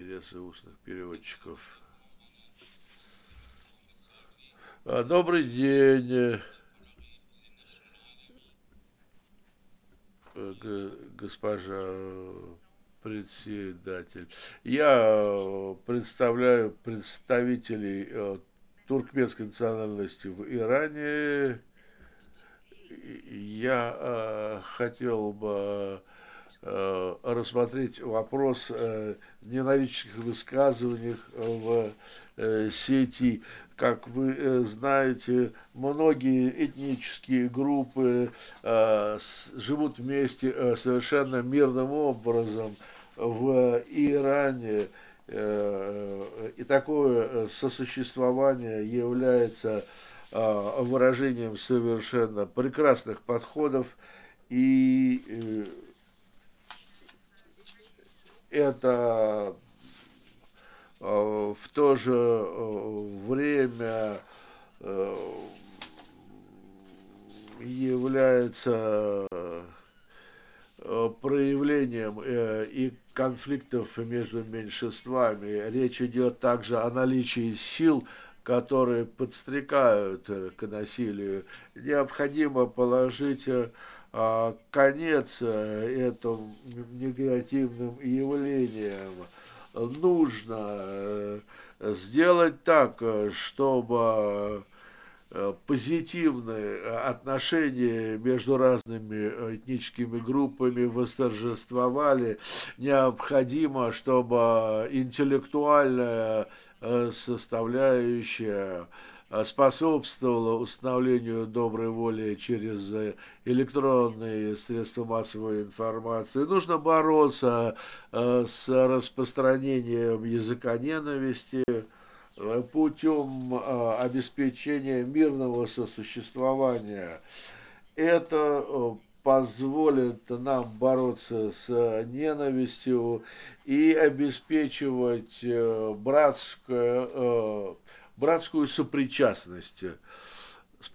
интересы устных переводчиков. Добрый день, госпожа председатель. Я представляю представителей туркменской национальности в Иране. Я хотел бы рассмотреть вопрос ненавистных высказываний в сети. Как вы знаете, многие этнические группы живут вместе совершенно мирным образом в Иране. И такое сосуществование является выражением совершенно прекрасных подходов и это в то же время является проявлением и конфликтов между меньшинствами. Речь идет также о наличии сил, которые подстрекают к насилию. Необходимо положить конец этим негативным явлениям. Нужно сделать так, чтобы позитивные отношения между разными этническими группами восторжествовали. Необходимо, чтобы интеллектуальная составляющая способствовала установлению доброй воли через электронные средства массовой информации. Нужно бороться с распространением языка ненависти путем обеспечения мирного сосуществования. Это позволит нам бороться с ненавистью и обеспечивать братскую сопричастность.